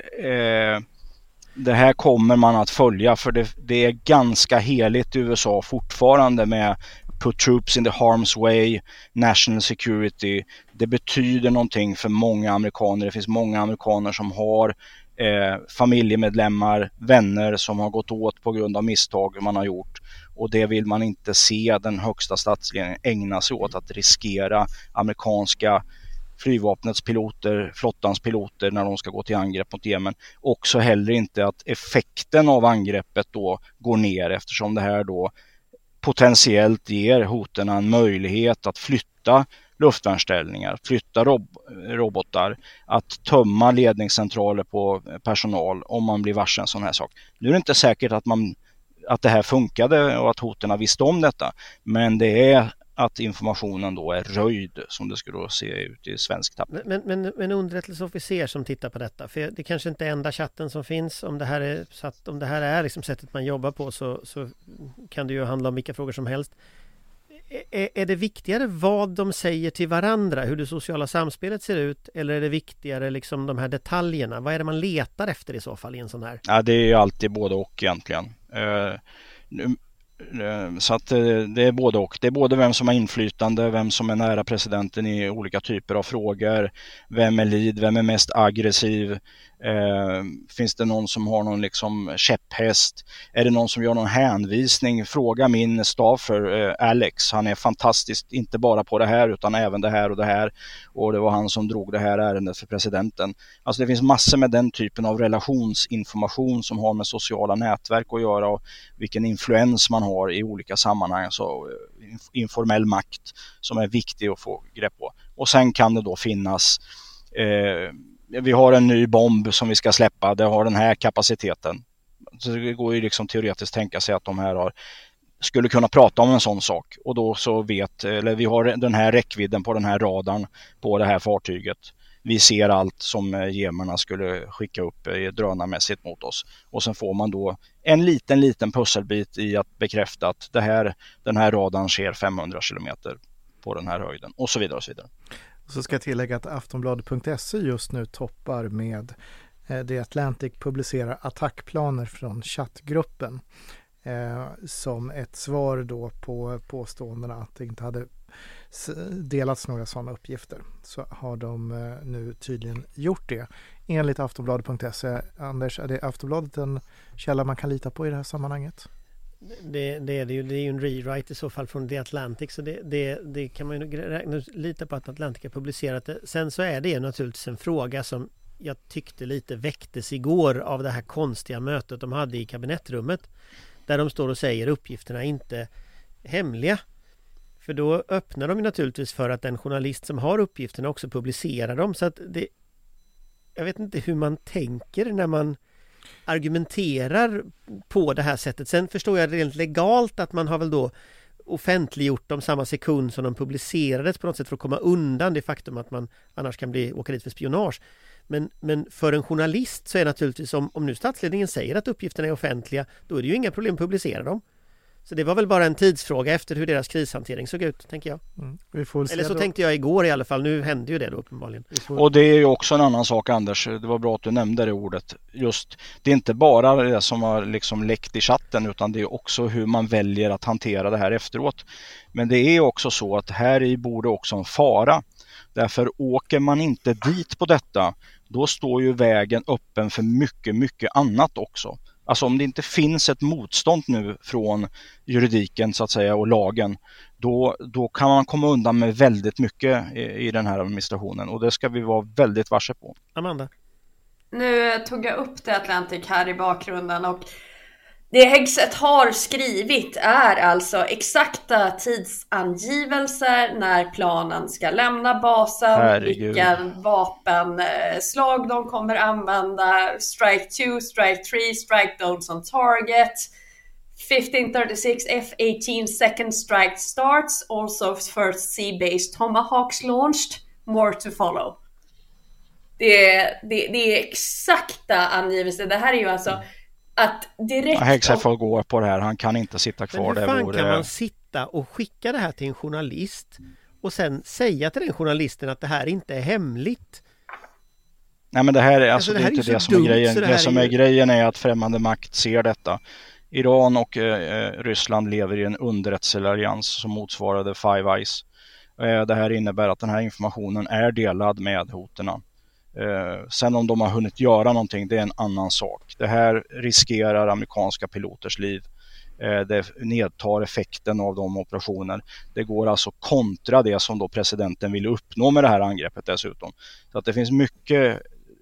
här kommer man att följa, för det är ganska heligt i USA fortfarande med put troops in the harm's way, national security. Det betyder någonting för många amerikaner. Det finns många amerikaner som har familjemedlemmar, vänner som har gått åt på grund av misstag man har gjort. Och det vill man inte se den högsta statsledningen ägna sig åt, att riskera amerikanska flygvapnets piloter, flottans piloter när de ska gå till angrepp mot Jemen. Också heller inte att effekten av angreppet då går ner, eftersom det här då potentiellt ger hoterna en möjlighet att flytta luftvärnsställningar, flytta robotar, att tömma ledningscentraler på personal om man blir varse en sån här sak. Nu är det inte säkert att det här funkade och att hoterna visste om detta, men det är att informationen då är röjd, som det skulle se ut i svensk tapp. Men underrättelseofficer som tittar på detta, för det kanske inte är enda chatten som finns, om det här är liksom sättet man jobbar på, så kan det ju handla om vilka frågor som helst. Är det viktigare vad de säger till varandra, hur det sociala samspelet ser ut, eller är det viktigare liksom de här detaljerna? Vad är det man letar efter i så fall i en sån här? Ja, det är ju alltid både och egentligen. Så att det är både och. Det är både vem som har inflytande, vem som är nära presidenten i olika typer av frågor, vem är lead, vem är mest aggressiv, finns det någon som har någon liksom käpphäst, är det någon som gör någon hänvisning? Fråga min staffer Alex, han är fantastisk, inte bara på det här utan även det här och det här, och det var han som drog det här ärendet för presidenten. Alltså det finns massor med den typen av relationsinformation som har med sociala nätverk att göra och vilken influens man har i olika sammanhang, så informell makt som är viktig att få grepp på. Och sen kan det då finnas vi har en ny bomb som vi ska släppa, det har den här kapaciteten. Så det går ju liksom teoretiskt tänka sig att de här skulle kunna prata om en sån sak, och då så vi har den här räckvidden på den här radarn på det här fartyget. Vi ser allt som jemerna skulle skicka upp drönarmässigt mot oss. Och sen får man då en liten pusselbit i att bekräfta att den här radarn sker 500 kilometer på den här höjden, och så vidare och så vidare. Så ska jag tillägga att Aftonbladet.se just nu toppar med The Atlantic publicerar attackplaner från chattgruppen som ett svar då på påståendena att det inte hade delats några sådana uppgifter. Så har de nu tydligen gjort det. Enligt Aftonbladet.se. Anders, är det Aftonbladet en källa man kan lita på i det här sammanhanget? Det är ju en rewrite i så fall från The Atlantic, så det kan man ju lita på att Atlantic har publicerat det. Sen så är det naturligtvis en fråga som jag tyckte lite väcktes igår av det här konstiga mötet de hade i kabinettrummet, där de står och säger uppgifterna inte hemliga. För då öppnar de ju naturligtvis för att den journalist som har uppgifterna också publicerar dem, så att jag vet inte hur man tänker när man argumenterar på det här sättet. Sen förstår jag rent legalt att man har väl då offentliggjort dem samma sekund som de publicerades på något sätt för att komma undan det faktum att man annars kan åka dit för spionage. Men för en journalist så är naturligtvis, om nu statsledningen säger att uppgifterna är offentliga, då är det ju inga problem att publicera dem. Så det var väl bara en tidsfråga efter hur deras krishantering såg ut, tänker jag. Eller så tänkte jag igår i alla fall. Nu hände ju det då uppenbarligen. Och det är ju också en annan sak, Anders. Det var bra att du nämnde det ordet. Just, det är inte bara det som har liksom läckt i chatten, utan det är också hur man väljer att hantera det här efteråt. Men det är också så att här i borde också en fara. Därför åker man inte dit på detta, då står ju vägen öppen för mycket annat också. Alltså om det inte finns ett motstånd nu från juridiken så att säga och lagen, då kan man komma undan med väldigt mycket i den här administrationen, och det ska vi vara väldigt varse på. Amanda? Nu tog jag upp The Atlantic här i bakgrunden, och det Hegseth har skrivit är alltså exakta tidsangivelser när planen ska lämna basen, vilka vapenslag de kommer använda, strike 2, strike 3, strike those on target, 1536 F-18 second strike starts, also first sea-based Tomahawks launched, more to follow. Det är exakta angivelser. Det här är ju alltså att direkt... Hegseth får gå på det här, han kan inte sitta kvar. Men hur fan kan man sitta och skicka det här till en journalist och sen säga till den journalisten att det här inte är hemligt? Nej, men det här är, Alltså, det är inte det som är grejen. Det som är grejen är att främmande makt ser detta. Iran och Ryssland lever i en underrättelseallians som motsvarade Five Eyes. Det här innebär att den här informationen är delad med hoterna. Sen om de har hunnit göra någonting, det är en annan sak. Det här riskerar amerikanska piloters liv. Det nedtar effekten av de operationer. Det går alltså kontra det som då presidenten vill uppnå med det här angreppet dessutom. Så att det finns mycket...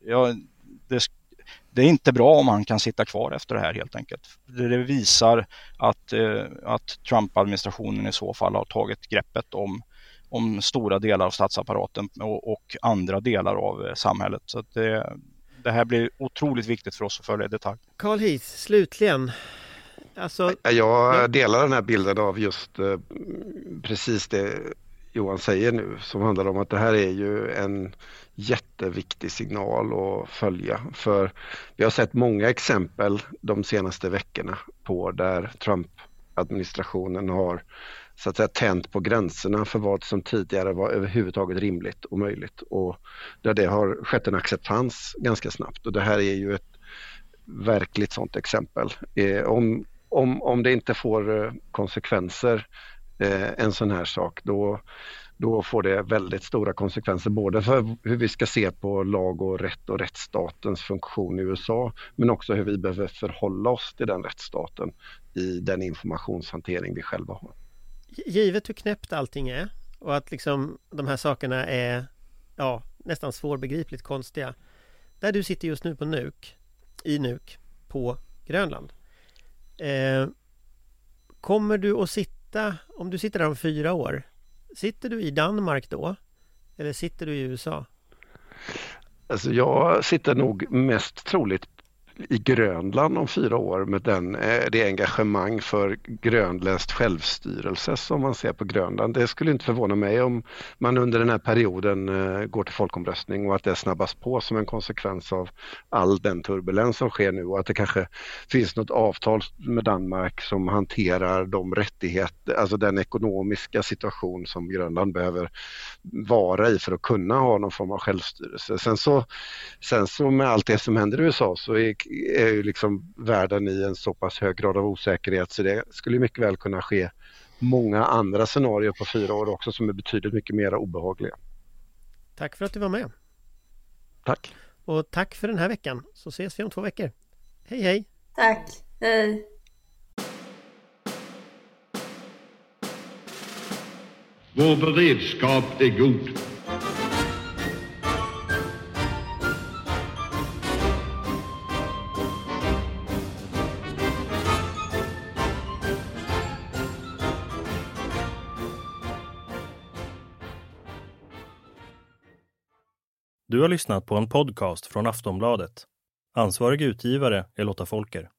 Det är inte bra om han kan sitta kvar efter det här helt enkelt. Det visar att Trump-administrationen i så fall har tagit greppet om stora delar av statsapparaten och andra delar av samhället. Så att det här blir otroligt viktigt för oss att följa i detalj. Carl Heath, slutligen. Alltså... Jag delar den här bilden av just precis det Johan säger nu, som handlar om att det här är ju en jätteviktig signal att följa. För vi har sett många exempel de senaste veckorna på där Trump-administrationen har så att säga tänt på gränserna för vad som tidigare var överhuvudtaget rimligt och möjligt, och där det har skett en acceptans ganska snabbt, och det här är ju ett verkligt sådant exempel. Om det inte får konsekvenser, en sån här sak, då får det väldigt stora konsekvenser både för hur vi ska se på lag och rätt och rättsstatens funktion i USA, men också hur vi behöver förhålla oss till den rättsstaten i den informationshantering vi själva har. Givet hur knäppt allting är och att liksom de här sakerna är nästan svårbegripligt konstiga. Där du sitter just nu i Nuuk på Grönland. Kommer du att sitta, om du sitter där om 4 år, sitter du i Danmark då? Eller sitter du i USA? Alltså jag sitter nog mest troligt i Grönland om 4 år med det engagemang för grönländskt självstyrelse som man ser på Grönland. Det skulle inte förvåna mig om man under den här perioden går till folkomröstning och att det snabbas på som en konsekvens av all den turbulens som sker nu, och att det kanske finns något avtal med Danmark som hanterar de rättigheter, alltså den ekonomiska situation som Grönland behöver vara i för att kunna ha någon form av självstyrelse. Sen så med allt det som händer i USA så är ju liksom världen i en så pass hög grad av osäkerhet, så det skulle mycket väl kunna ske många andra scenarier på 4 år också som är betydligt mycket mer obehagliga. Tack för att du var med. Tack. Och tack för den här veckan, så ses vi om 2 veckor. Hej hej. Tack, hej. Vår beredskap är god. Du har lyssnat på en podcast från Aftonbladet. Ansvarig utgivare är Lotta Folker.